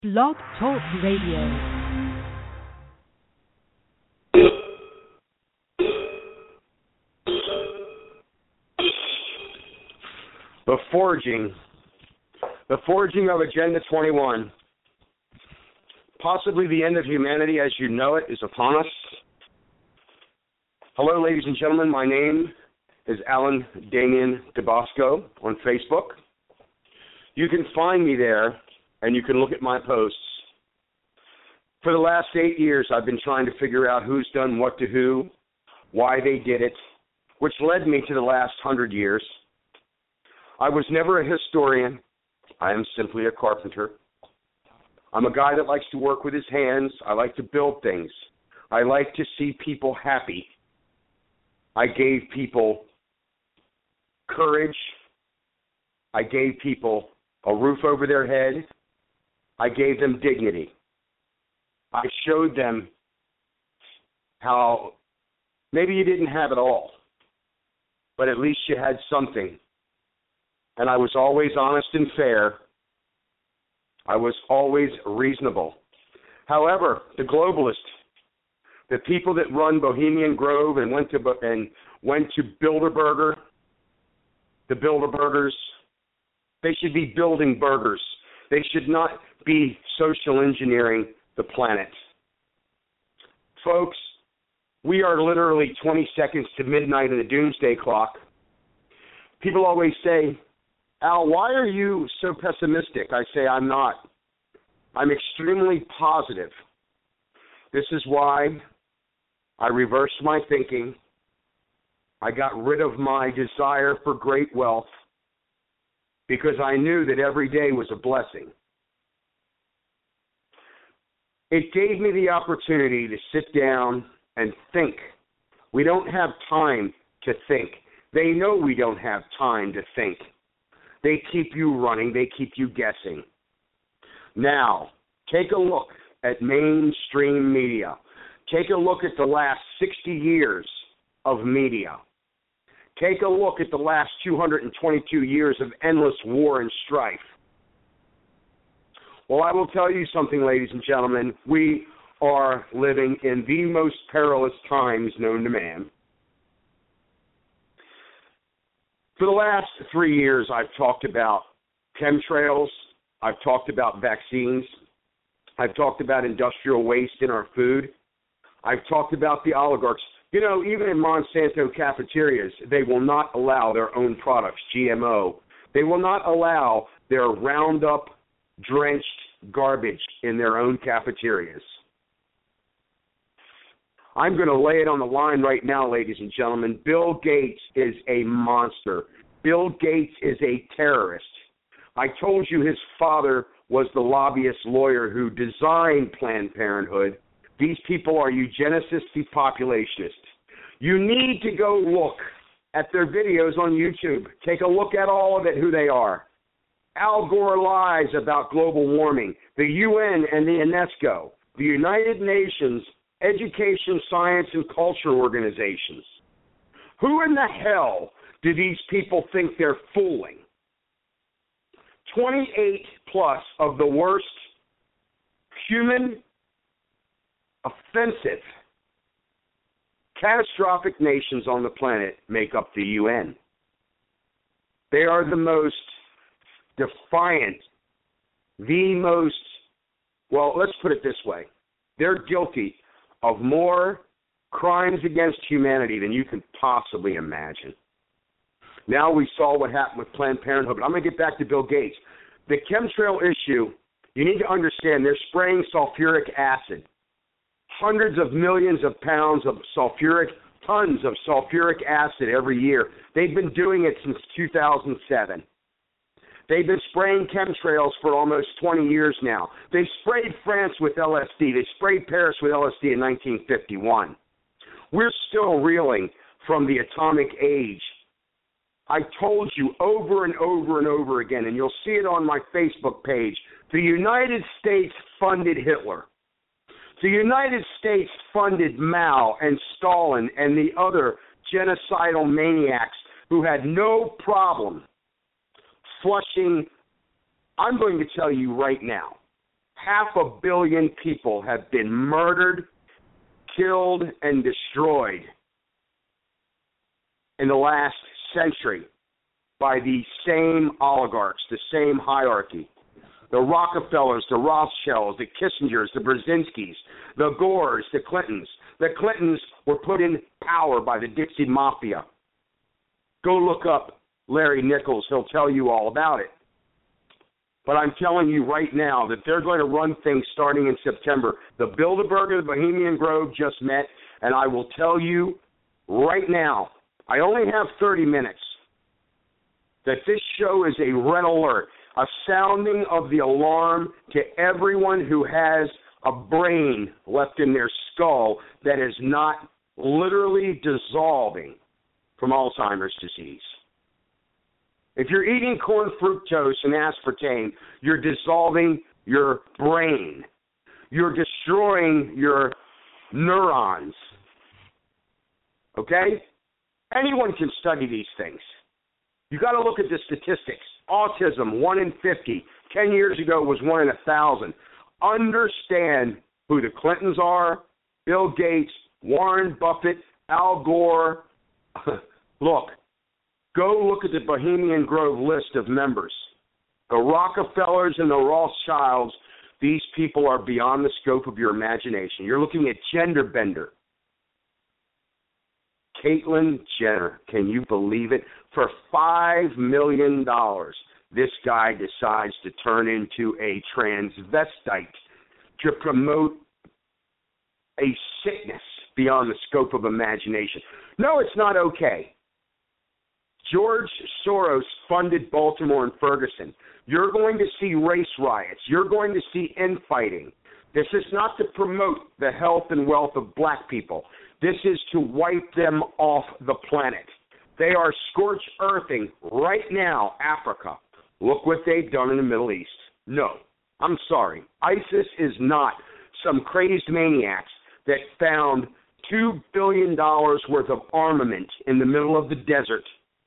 Blog Talk Radio. The forging of Agenda 21, possibly the end of humanity as you know it, is upon us. Hello, ladies and gentlemen. My name is Alan Damien DeBosco on Facebook. You can find me there, and you can look at my posts. For the last 8 years, I've been trying to figure out who's done what to who, why they did it, which led me to the last 100 years. I was never a historian. I am simply a carpenter. I'm a guy that likes to work with his hands. I like to build things. I like to see people happy. I gave people courage. I gave people a roof over their head. I gave them dignity. I showed them how maybe you didn't have it all, but at least you had something. And I was always honest and fair. I was always reasonable. However, the globalists, the people that run Bohemian Grove and went to Bilderberger, the Bilderbergers, they should be building burgers. They should not be social engineering the planet. Folks, we are literally 20 seconds to midnight in the doomsday clock. People always say, Al, why are you so pessimistic? I say I'm not. I'm extremely positive. This is why I reversed my thinking. I got rid of my desire for great wealth because I knew that every day was a blessing. It gave me the opportunity to sit down and think. We don't have time to think. They know we don't have time to think. They keep you running. They keep you guessing. Now, take a look at mainstream media. Take a look at the last 60 years of media. Take a look at the last 222 years of endless war and strife. Well, I will tell you something, ladies and gentlemen. We are living in the most perilous times known to man. For the last 3 years, I've talked about chemtrails. I've talked about vaccines. I've talked about industrial waste in our food. I've talked about the oligarchs. You know, even in Monsanto cafeterias, they will not allow their own products, GMO. They will not allow their Roundup-drenched garbage in their own cafeterias. I'm going to lay it on the line right now, ladies and gentlemen. Bill Gates is a monster. Bill Gates is a terrorist. I told you his father was the lobbyist lawyer who designed Planned Parenthood. These people are eugenicists, depopulationists. You need to go look at their videos on YouTube. Take a look at all of it, who they are. Al Gore lies about global warming. The UN and the UNESCO, the United Nations Education, Science, and Culture organizations. Who in the hell do these people think they're fooling? 28 plus of the worst human, offensive, catastrophic nations on the planet make up the UN. They are the most defiant, well, let's put it this way. They're guilty of more crimes against humanity than you can possibly imagine. Now we saw what happened with Planned Parenthood, but I'm going to get back to Bill Gates. The chemtrail issue, you need to understand, they're spraying sulfuric acid. Hundreds of millions of pounds of tons of sulfuric acid every year. They've been doing it since 2007. They've been spraying chemtrails for almost 20 years now. They sprayed France with LSD. They sprayed Paris with LSD in 1951. We're still reeling from the atomic age. I told you over and over and over again, and you'll see it on my Facebook page, the United States funded Hitler. The United States funded Mao and Stalin and the other genocidal maniacs who had no problem flushing. I'm going to tell you right now 500 million people have been murdered, killed, and destroyed in the last century by the same oligarchs, the same hierarchy. The Rockefellers, the Rothschilds, the Kissingers, the Brzezinskis, the Gores, the Clintons. The Clintons were put in power by the Dixie Mafia. Go look up Larry Nichols. He'll tell you all about it. But I'm telling you right now that they're going to run things starting in September. The Bilderberg of the Bohemian Grove just met, and I will tell you right now, I only have 30 minutes, that this show is a red alert, a sounding of the alarm to everyone who has a brain left in their skull that is not literally dissolving from Alzheimer's disease. If you're eating corn fructose and aspartame, you're dissolving your brain. You're destroying your neurons. Okay? Anyone can study these things. You got to look at the statistics. Autism, 1 in 50. 10 years ago was 1 in 1,000. Understand who the Clintons are, Bill Gates, Warren Buffett, Al Gore. Look, go look at the Bohemian Grove list of members. The Rockefellers and the Rothschilds, these people are beyond the scope of your imagination. You're looking at gender bender. Caitlyn Jenner, can you believe it? For $5 million, this guy decides to turn into a transvestite to promote a sickness beyond the scope of imagination. No, it's not okay. George Soros funded Baltimore and Ferguson. You're going to see race riots. You're going to see infighting. This is not to promote the health and wealth of black people. This is to wipe them off the planet. They are scorched earthing right now Africa. Look what they've done in the Middle East. No, I'm sorry. ISIS is not some crazed maniacs that found $2 billion worth of armament in the middle of the desert.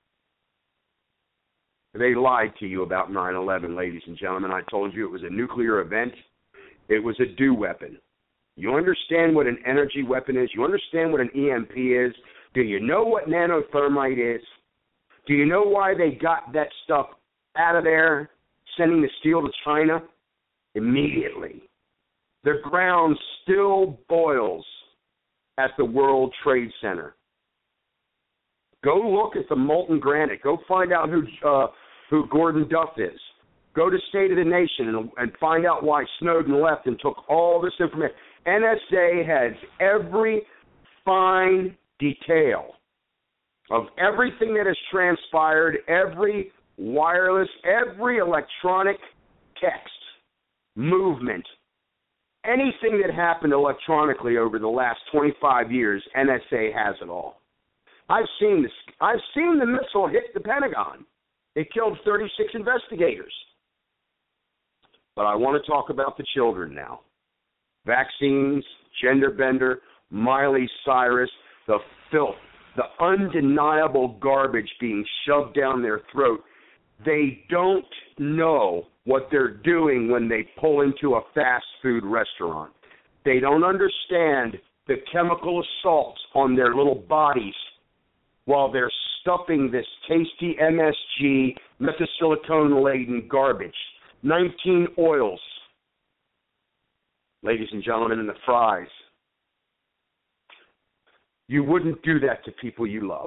They lied to you about 9/11, ladies and gentlemen. I told you it was a nuclear event. It was a DEW weapon. You understand what an energy weapon is? You understand what an EMP is? Do you know what nanothermite is? Do you know why they got that stuff out of there, sending the steel to China? Immediately. The ground still boils at the World Trade Center. Go look at the molten granite. Go find out who Gordon Duff is. Go to State of the Nation and find out why Snowden left and took all this information. NSA has every fine detail of everything that has transpired, every wireless, every electronic text, movement, anything that happened electronically over the last 25 years, NSA has it all. I've seen this. I've seen the missile hit the Pentagon. It killed 36 investigators. But I want to talk about the children now. Vaccines, gender bender, Miley Cyrus, the filth, the undeniable garbage being shoved down their throat. They don't know what they're doing when they pull into a fast food restaurant. They don't understand the chemical assaults on their little bodies while they're stuffing this tasty MSG, methacillin-laden garbage. 19 oils, ladies and gentlemen, in the fries. You wouldn't do that to people you love.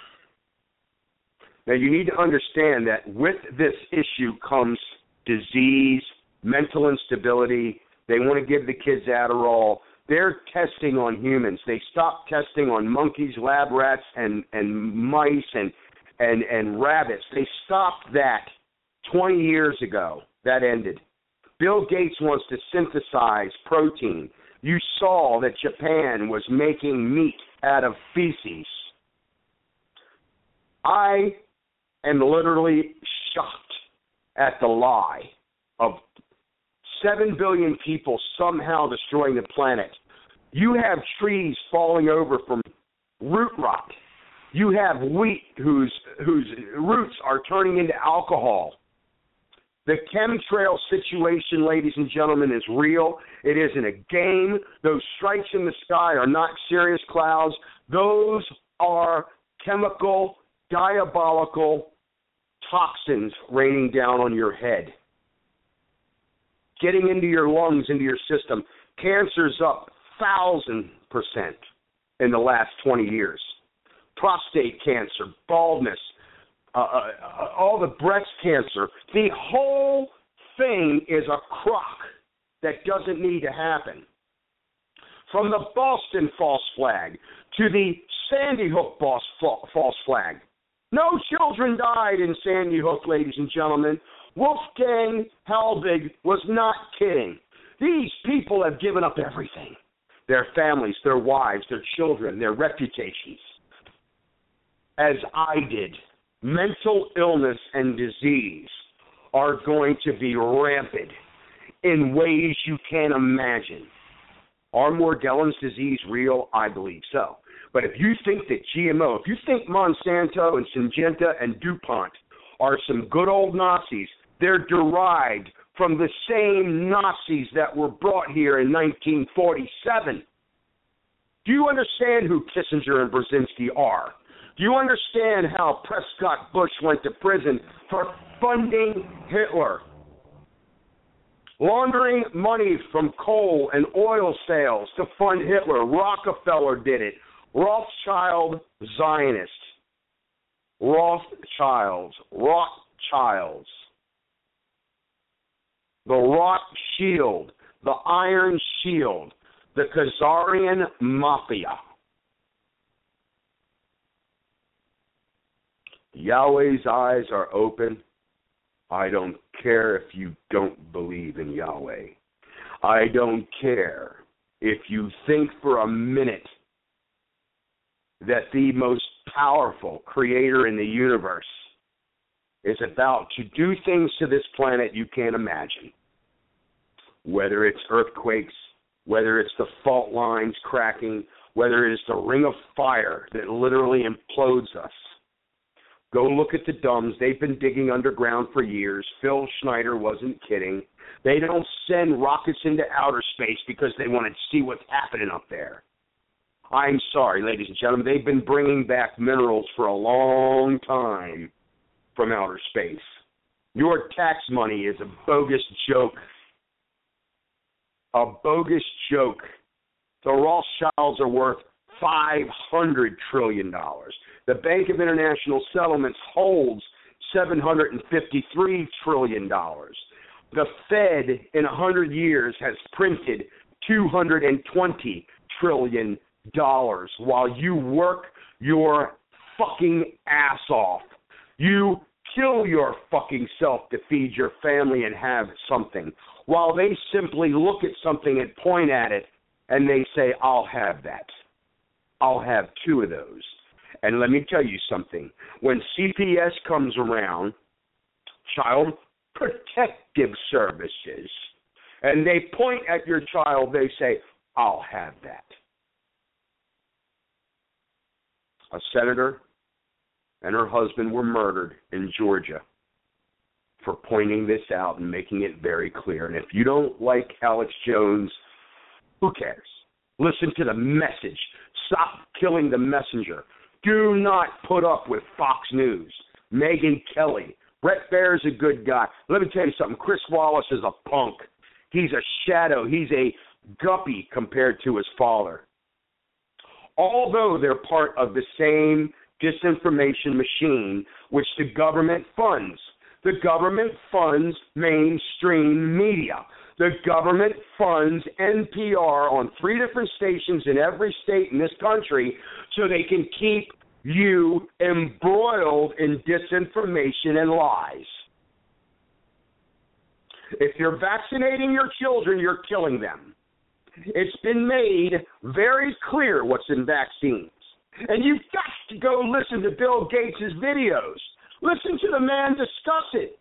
Now, you need to understand that with this issue comes disease, mental instability. They want to give the kids Adderall. They're testing on humans. They stopped testing on monkeys, lab rats, and mice and rabbits. They stopped that 20 years ago. That ended. Bill Gates wants to synthesize protein. You saw that Japan was making meat out of feces. I am literally shocked at the lie of 7 billion people somehow destroying the planet. You have trees falling over from root rot. You have wheat whose roots are turning into alcohol. The chemtrail situation, ladies and gentlemen, is real. It isn't a game. Those stripes in the sky are not cirrus clouds. Those are chemical, diabolical toxins raining down on your head, getting into your lungs, into your system. Cancer's up 1,000% in the last 20 years. Prostate cancer, baldness, all the breast cancer. The whole thing is a crock that doesn't need to happen. From the Boston false flag to the Sandy Hook false flag. No children died in Sandy Hook, ladies and gentlemen. Wolfgang Halbig was not kidding. These people have given up everything. Their families, their wives, their children, their reputations. As I did. Mental illness and disease are going to be rampant in ways you can't imagine. Are Morgellons disease real? I believe so. But if you think that GMO, if you think Monsanto and Syngenta and DuPont are some good old Nazis, they're derived from the same Nazis that were brought here in 1947. Do you understand who Kissinger and Brzezinski are? Do you understand how Prescott Bush went to prison for funding Hitler? Laundering money from coal and oil sales to fund Hitler. Rockefeller did it. Rothschild Zionists. Rothschilds. The Rothschild. The Iron Shield. The Khazarian Mafia. Yahweh's eyes are open. I don't care if you don't believe in Yahweh. I don't care if you think for a minute that the most powerful creator in the universe is about to do things to this planet you can't imagine. Whether it's earthquakes, whether it's the fault lines cracking, whether it is the ring of fire that literally implodes us. Go look at the dumbs. They've been digging underground for years. Phil Schneider wasn't kidding. They don't send rockets into outer space because they want to see what's happening up there. I'm sorry, ladies and gentlemen. They've been bringing back minerals for a long time from outer space. Your tax money is a bogus joke. A bogus joke. The Rothschilds are worth $500 trillion. The Bank of International Settlements holds $753 trillion. The Fed in 100 years has printed $220 trillion while you work your fucking ass off. You kill your fucking self to feed your family and have something, while they simply look at something and point at it and they say, I'll have that. I'll have two of those. And let me tell you something. When CPS comes around, Child Protective Services, and they point at your child, they say, I'll have that. A senator and her husband were murdered in Georgia for pointing this out and making it very clear. And if you don't like Alex Jones, who cares? Listen to the message. Stop killing the messenger. Do not put up with Fox News, Megyn Kelly. Brett Baer's a good guy. Let me tell you something. Chris Wallace is a punk. He's a shadow. He's a guppy compared to his father. Although they're part of the same disinformation machine which the government funds. The government funds mainstream media. The government funds NPR on 3 different stations in every state in this country so they can keep you embroiled in disinformation and lies. If you're vaccinating your children, you're killing them. It's been made very clear what's in vaccines. And you've got to go listen to Bill Gates' videos. Listen to the man discuss it.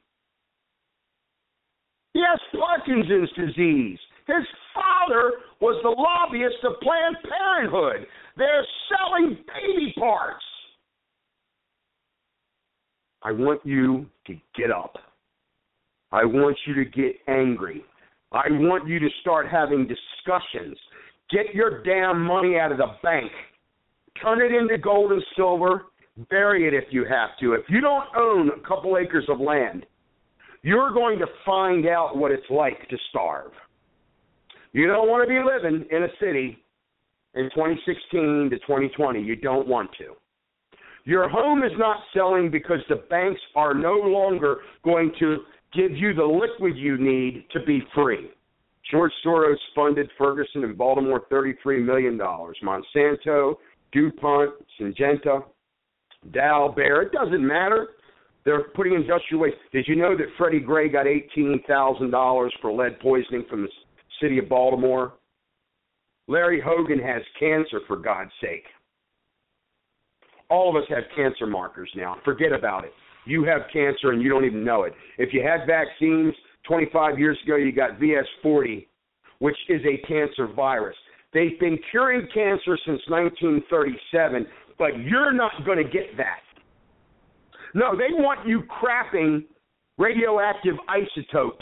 He has Parkinson's disease. His father was the lobbyist of Planned Parenthood. They're selling baby parts. I want you to get up. I want you to get angry. I want you to start having discussions. Get your damn money out of the bank. Turn it into gold and silver. Bury it if you have to. If you don't own a couple acres of land, you're going to find out what it's like to starve. You don't want to be living in a city in 2016 to 2020. You don't want to. Your home is not selling because the banks are no longer going to give you the liquid you need to be free. George Soros funded Ferguson in Baltimore $33 million. Monsanto, DuPont, Syngenta, Dow, Bayer, it doesn't matter. They're putting industrial waste. Did you know that Freddie Gray got $18,000 for lead poisoning from the city of Baltimore? Larry Hogan has cancer, for God's sake. All of us have cancer markers now. Forget about it. You have cancer and you don't even know it. If you had vaccines 25 years ago, you got VS40, which is a cancer virus. They've been curing cancer since 1937, but you're not going to get that. No, they want you crapping radioactive isotopes.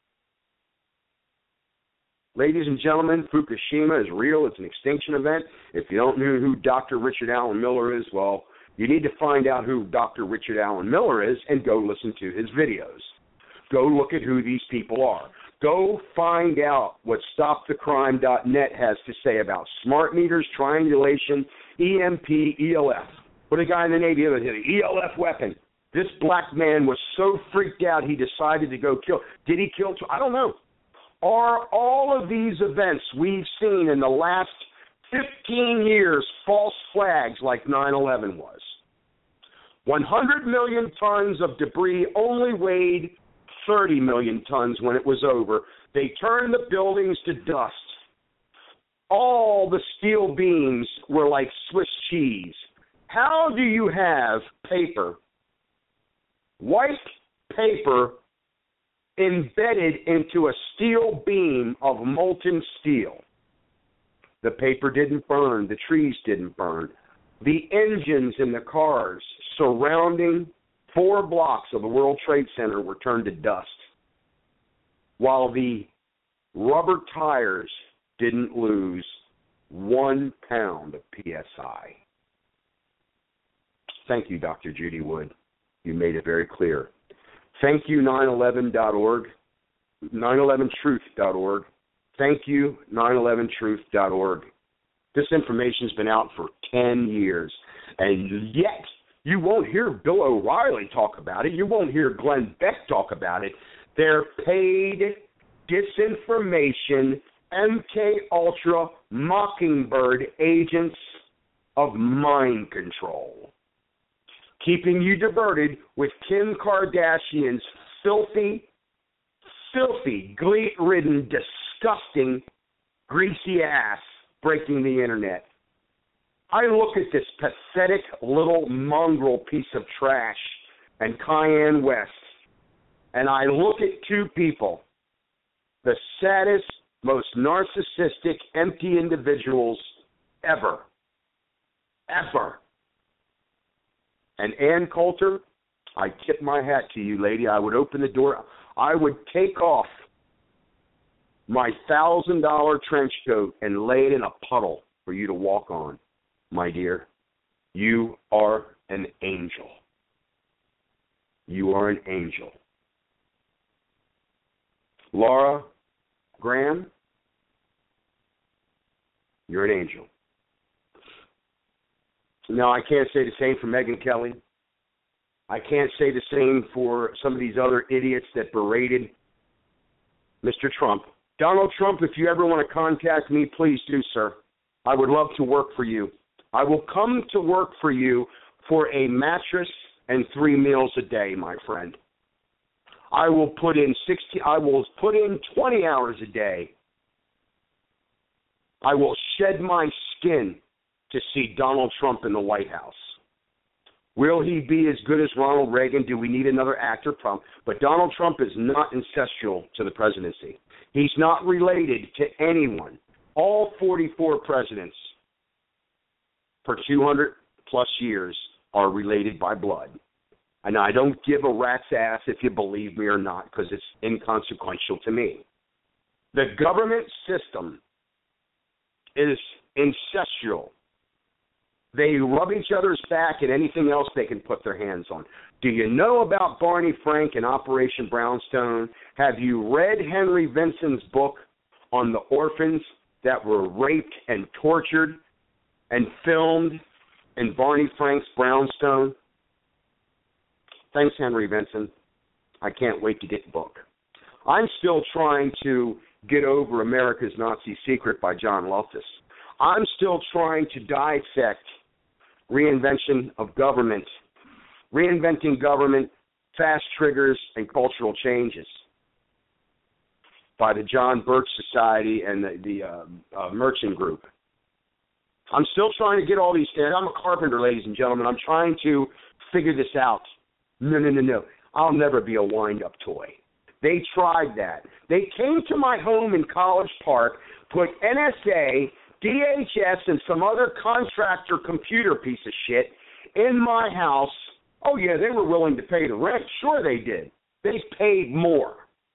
Ladies and gentlemen, Fukushima is real. It's an extinction event. If you don't know who Dr. Richard Allen Miller is, well, you need to find out who Dr. Richard Allen Miller is and go listen to his videos. Go look at who these people are. Go find out what StopTheCrime.net has to say about smart meters, triangulation, EMP, ELF. What a guy in the Navy had an ELF weapon. This black man was so freaked out he decided to go kill. Did he kill? I don't know. Are all of these events we've seen in the last 15 years false flags like 9/11 was? 100 million tons of debris only weighed 30 million tons when it was over. They turned the buildings to dust. All the steel beams were like Swiss cheese. How do you have paper, white paper, embedded into a steel beam of molten steel? The paper didn't burn. The trees didn't burn. The engines in the cars surrounding 4 blocks of the World Trade Center were turned to dust, while the rubber tires didn't lose 1 pound of PSI. Thank you, Dr. Judy Wood. You made it very clear. Thank you, 911.org, 911truth.org. Thank you, 911truth.org. This information's been out for 10 years, and yet you won't hear Bill O'Reilly talk about it. You won't hear Glenn Beck talk about it. They're paid disinformation, MK-Ultra, Mockingbird agents of mind control, keeping you diverted with Kim Kardashian's filthy, glee-ridden, disgusting, greasy ass breaking the internet. I look at this pathetic little mongrel piece of trash and Kanye West, and I look at two people, the saddest, most narcissistic, empty individuals ever. And Ann Coulter, I tip my hat to you, lady. I would open the door. I would take off my $1,000 trench coat and lay it in a puddle for you to walk on, my dear. You are an angel. You are an angel. Laura Graham, you're an angel. Now, I can't say the same for Megyn Kelly. I can't say the same for some of these other idiots that berated Mr. Trump. Donald Trump, if you ever want to contact me, please do, sir. I would love to work for you. I will come to work for you for a mattress and 3 meals a day, my friend. I will put in 20 hours a day. I will shed my skin to see Donald Trump in the White House. Will he be as good as Ronald Reagan? Do we need another actor? But Donald Trump is not ancestral to the presidency. He's not related to anyone. All 44 presidents for 200 plus years are related by blood. And I don't give a rat's ass if you believe me or not, because it's inconsequential to me. The government system is incestual. They rub each other's back at anything else they can put their hands on. Do you know about Barney Frank and Operation Brownstone? Have you read Henry Vincent's book on the orphans that were raped and tortured and filmed in Barney Frank's Brownstone? Thanks, Henry Vincent. I can't wait to get the book. I'm still trying to get over America's Nazi Secret by John Loftus. I'm still trying to dissect Reinvention of Government, Reinventing Government, Fast Triggers, and Cultural Changes by the John Birch Society and the Merchant Group. I'm still trying to get all these things. I'm a carpenter, ladies and gentlemen. I'm trying to figure this out. No. I'll never be a wind-up toy. They tried that. They came to my home in College Park, put NSA, DHS, and some other contractor computer piece of shit in my house. Oh, yeah, they were willing to pay the rent. Sure they did. They paid more.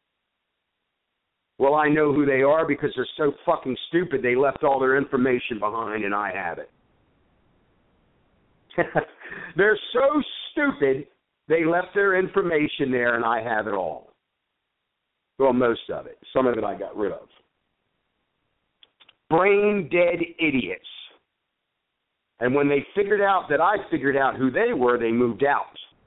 Well, I know who they are because they're so fucking stupid they left all their information behind and I have it. They're so stupid they left their information there and I have it all. Well, most of it. Some of it I got rid of. Brain-dead idiots. And when they figured out that I figured out who they were, they moved out.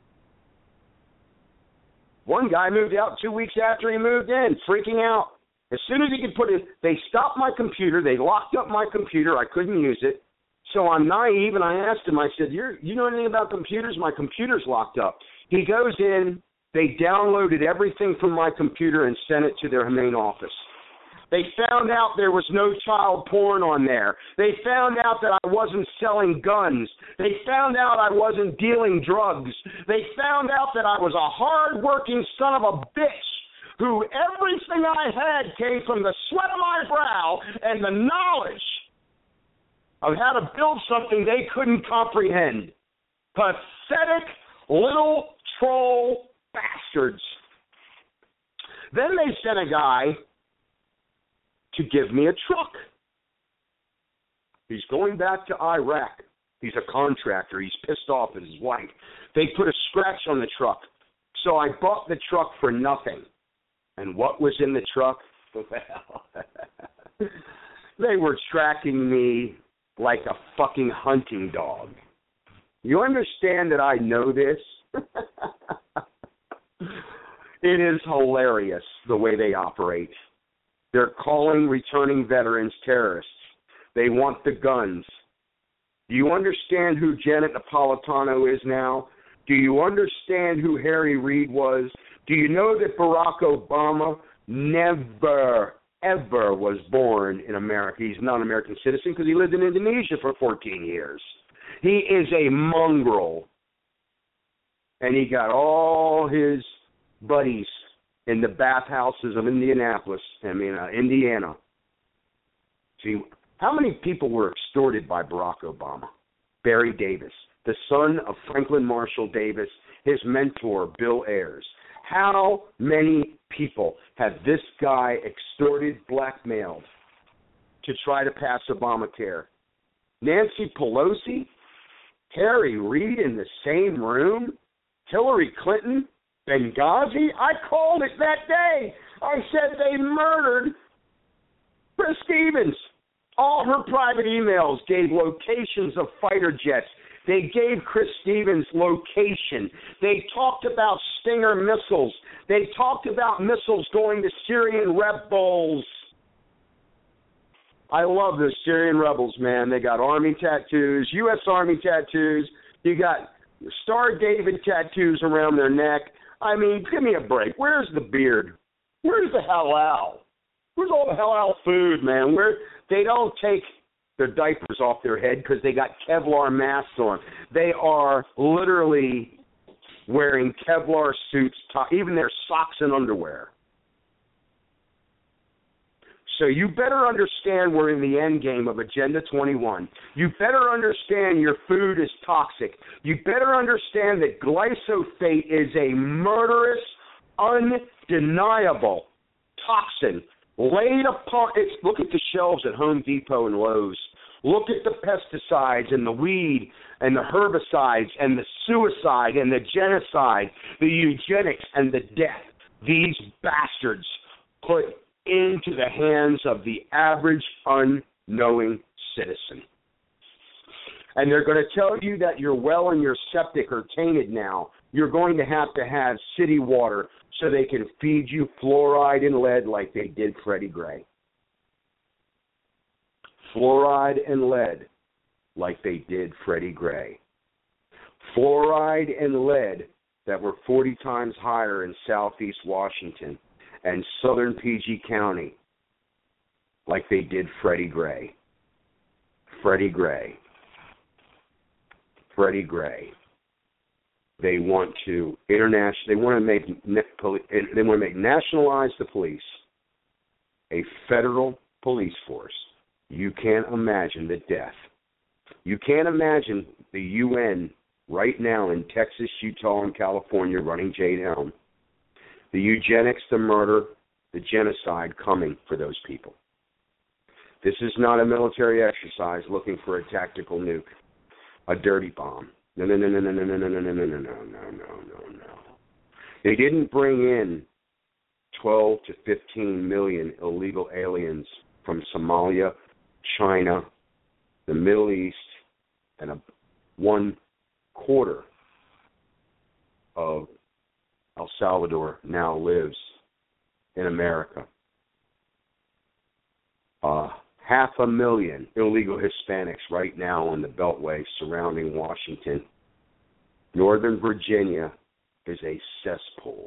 One guy moved out 2 weeks after he moved in, freaking out. As soon as he could put it, they stopped my computer. They locked up my computer. I couldn't use it. So I'm naive, and I asked him, I said, you know anything about computers? My computer's locked up. He goes in. They downloaded everything from my computer and sent it to their main office. They found out there was no child porn on there. They found out that I wasn't selling guns. They found out I wasn't dealing drugs. They found out that I was a hard-working son of a bitch who everything I had came from the sweat of my brow and the knowledge of how to build something they couldn't comprehend. Pathetic little troll bastards. Then they sent a guy to give me a truck. He's going back to Iraq. He's a contractor. He's pissed off at his wife. They put a scratch on the truck. So I bought the truck for nothing. And what was in the truck? Well, they were tracking me like a fucking hunting dog. You understand that I know this? It is hilarious the way they operate. They're calling returning veterans terrorists. They want the guns. Do you understand who Janet Napolitano is now? Do you understand who Harry Reid was? Do you know that Barack Obama never, ever was born in America? He's not an American citizen because he lived in Indonesia for 14 years. He is a mongrel. And he got all his buddies in the bathhouses of Indiana. See, how many people were extorted by Barack Obama? Barry Davis, the son of Franklin Marshall Davis, his mentor, Bill Ayers. How many people have this guy extorted, blackmailed to try to pass Obamacare? Nancy Pelosi? Harry Reid in the same room? Hillary Clinton? Benghazi? I called it that day. I said they murdered Chris Stevens. All her private emails gave locations of fighter jets. They gave Chris Stevens location. They talked about Stinger missiles. They talked about missiles going to Syrian rebels. I love the Syrian rebels, man. They got Army tattoos, U.S. Army tattoos. You got Star David tattoos around their neck. I mean, give me a break. Where's the beard? Where's the halal? Where's all the halal food, man? They don't take their diapers off their head because they got Kevlar masks on. They are literally wearing Kevlar suits, even their socks and underwear. So you better understand we're in the end game of Agenda 21. You better understand your food is toxic. You better understand that glyphosate is a murderous, undeniable toxin laid upon it. Look at the shelves at Home Depot and Lowe's. Look at the pesticides and the weed and the herbicides and the suicide and the genocide, the eugenics and the death these bastards put into the hands of the average unknowing citizen. And they're going to tell you that your well and your septic are tainted now. You're going to have city water so they can feed you fluoride and lead like they did Freddie Gray. Fluoride and lead like they did Freddie Gray. Fluoride and lead that were 40 times higher in southeast Washington and southern PG County like they did Freddie Gray. Freddie Gray. Freddie Gray. They want to nationalize the police, a federal police force. You can't imagine the death. You can't imagine the UN right now in Texas, Utah, and California running Jade Helm. The eugenics, the murder, the genocide coming for those people. This is not a military exercise looking for a tactical nuke, a dirty bomb. No. They didn't bring in 12 to 15 million illegal aliens from Somalia, China, the Middle East, and 1/4 of El Salvador now lives in America. 500,000 illegal Hispanics right now on the Beltway surrounding Washington. Northern Virginia is a cesspool.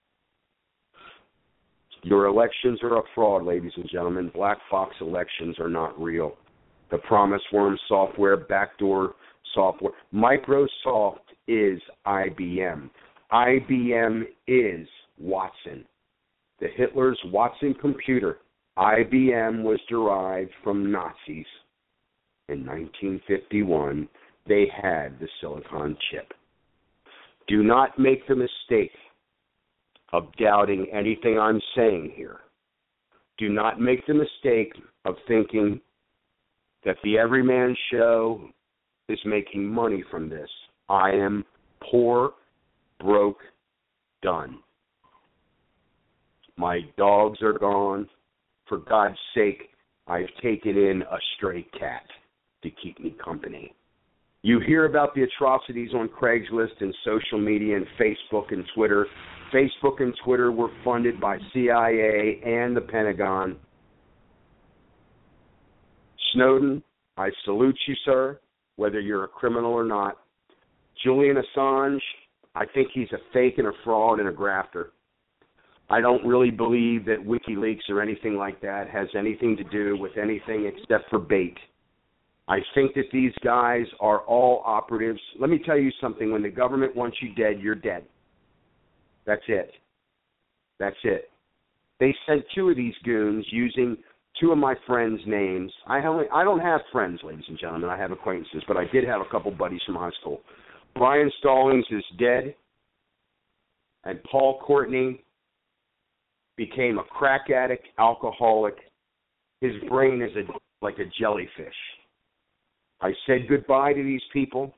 Your elections are a fraud, ladies and gentlemen. Black Fox elections are not real. The Promise Worm software, backdoor software. Microsoft is IBM. IBM is Watson. The Hitler's Watson computer. IBM was derived from Nazis. In 1951, they had the silicon chip. Do not make the mistake of doubting anything I'm saying here. Do not make the mistake of thinking that the Everyman Show is making money from this. I am poor, broke, done. My dogs are gone. For God's sake, I've taken in a stray cat to keep me company. You hear about the atrocities on Craigslist and social media and Facebook and Twitter. Facebook and Twitter were funded by CIA and the Pentagon. Snowden, I salute you, sir, whether you're a criminal or not. Julian Assange, I think he's a fake and a fraud and a grafter. I don't really believe that WikiLeaks or anything like that has anything to do with anything except for bait. I think that these guys are all operatives. Let me tell you something. When the government wants you dead, you're dead. That's it. That's it. They sent 2 of these goons using 2 of my friends' names. I don't have friends, ladies and gentlemen. I have acquaintances, but I did have a couple buddies from high school. Brian Stallings is dead, and Paul Courtney became a crack addict, alcoholic. His brain is like a jellyfish. I said goodbye to these people.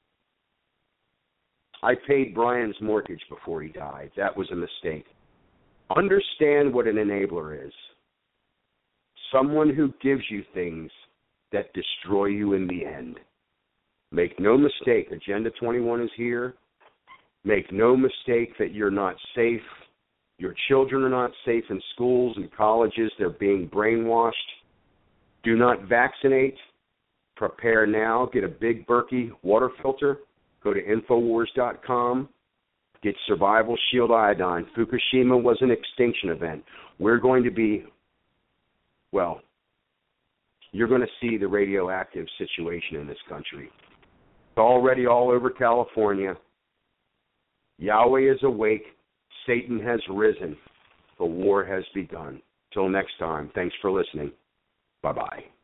I paid Brian's mortgage before he died. That was a mistake. Understand what an enabler is. Someone who gives you things that destroy you in the end. Make no mistake, Agenda 21 is here. Make no mistake that you're not safe. Your children are not safe in schools and colleges. They're being brainwashed. Do not vaccinate. Prepare now. Get a Big Berkey water filter. Go to Infowars.com. Get Survival Shield iodine. Fukushima was an extinction event. We're going to be, well, you're going to see the radioactive situation in this country. It's already all over California. Yahweh is awake. Satan has risen. The war has begun. Till next time, thanks for listening. Bye-bye.